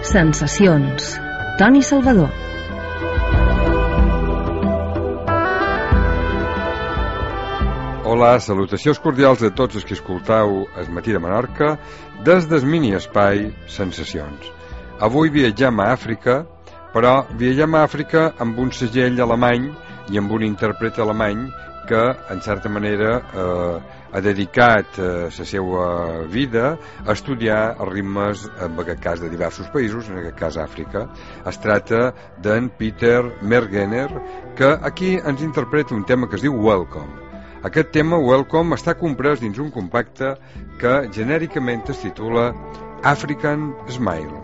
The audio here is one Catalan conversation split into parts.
Sensacions. Toni Salvador. Hola, salutacions cordials a tots els que escoltau El Matí de Menorca des del mini espai Sensacions. Avui viatgem a Àfrica, però viatgem a Àfrica amb un segell alemany i amb un intèrpret alemany que, en certa manera, ha dedicat la seva vida a estudiar els ritmes, en aquest cas, de diversos països, en aquest cas Àfrica. Es tracta d'en Peter Mergener, que aquí ens interpreta un tema que es diu Welcome. Aquest tema, Welcome, està comprès dins un compacte que genèricament es titula African Smile.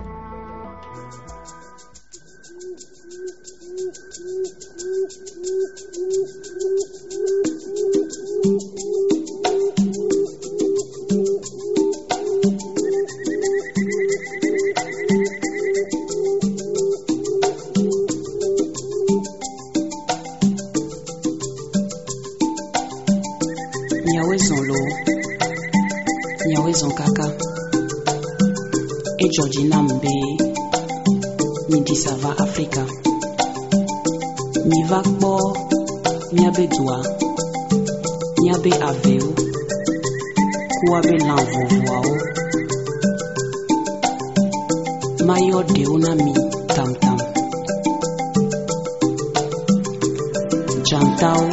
Kaka e Georgie Nambe ni disava Africa ni vakbo ni abedua ni abe aveu ku abe lanvovoao mayo de unami tam tam jantao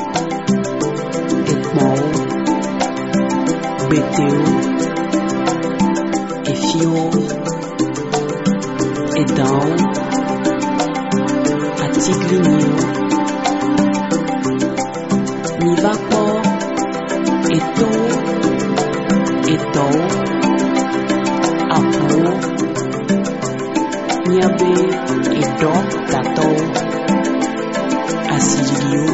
etmao beteu et down à Tiglinio ni vapor et to à po ni abe et do tato à Silio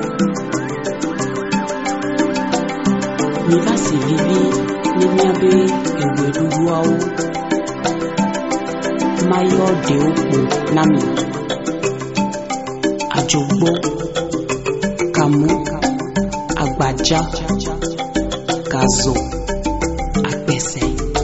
ni va se vivi ni abe et weduwao mayo de opo nami ajogbo kamu agbaja gazo apese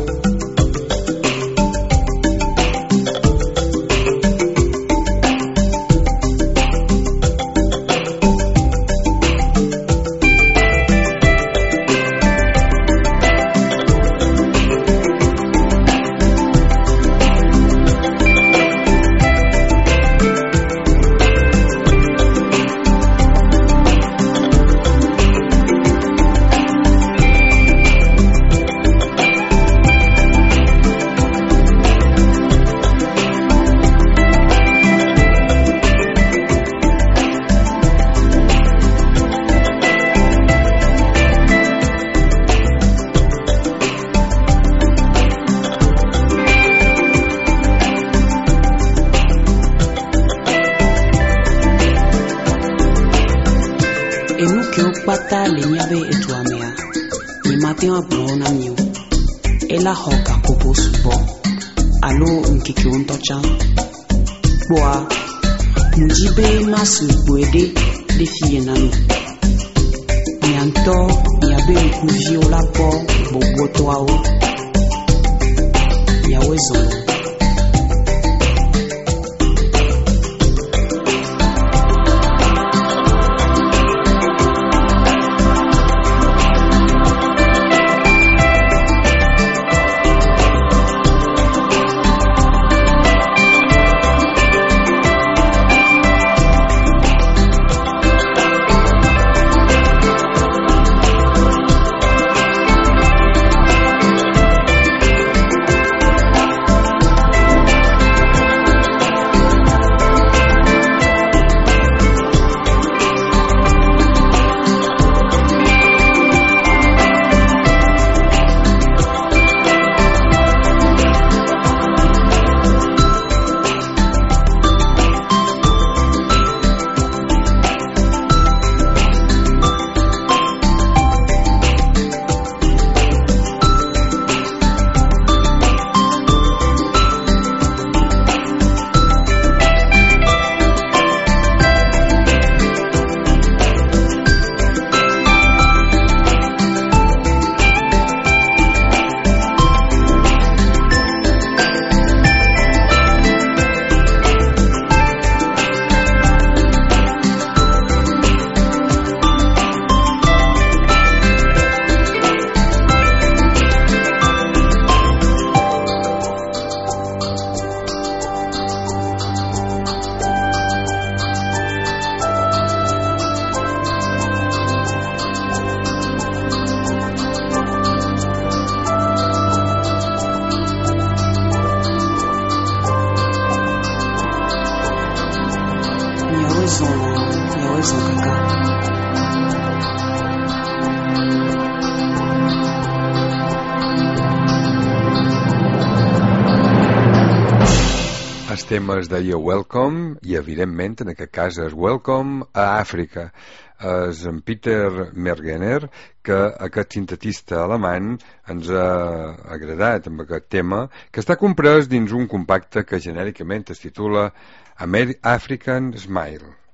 pata le nyabe etuamea ni matin abona mio e la hoka kopo subo alo nkiki untocha boa mujibe masu kwede de fie nami nyanto nyabe nkuvio lapo boboto ao yawezo Aquest tema es deia Welcome i, evidentment, en aquest cas és Welcome a Àfrica. És en Peter Mergener, que aquest sintetista alemany ens ha agradat amb aquest tema, que està comprès dins un compacte que genèricament es titula African Smile.